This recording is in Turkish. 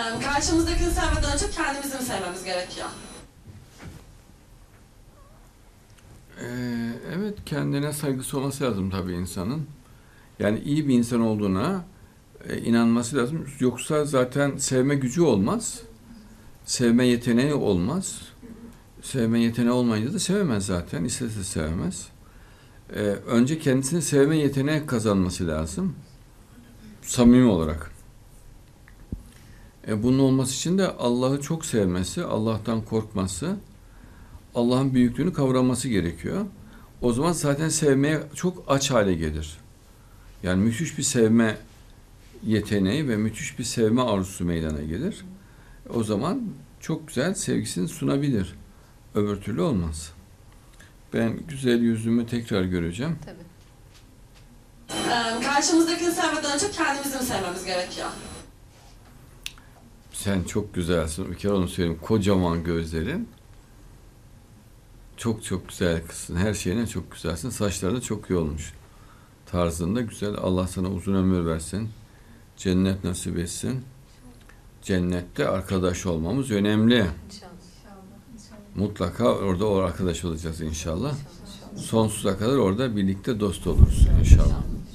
Karşımızdakini sevmeden önce kendimizi mi sevmemiz gerekiyor? Evet, kendine saygısı olması lazım tabii insanın. Yani iyi bir insan olduğuna inanması lazım. Yoksa zaten sevme gücü olmaz. Sevme yeteneği olmaz. Sevme yeteneği olmayınca da sevemez zaten. İstese sevemez. Önce kendisini sevme yeteneği kazanması lazım. Samimi olarak. Bunun olması için de Allah'ı çok sevmesi, Allah'tan korkması, Allah'ın büyüklüğünü kavraması gerekiyor. O zaman zaten sevmeye çok aç hale gelir. Yani müthiş bir sevme yeteneği ve müthiş bir sevme arzusu meydana gelir. O zaman çok güzel sevgisini sunabilir. Öbür türlü olmaz. Ben güzel yüzümü tekrar göreceğim. Tabii. Karşımızdakini sevmeden önce kendimizi mi sevmemiz gerekiyor? Sen çok güzelsin. Bir kere onu söyleyeyim. Kocaman gözlerin. Çok çok güzel kızsın. Her şeyine çok güzelsin. Saçların da çok iyi olmuş. Tarzında güzel. Allah sana uzun ömür versin. Cennet nasip etsin. Cennette arkadaş olmamız önemli. İnşallah. Mutlaka orada arkadaş olacağız inşallah. Sonsuza kadar orada birlikte dost oluruz inşallah.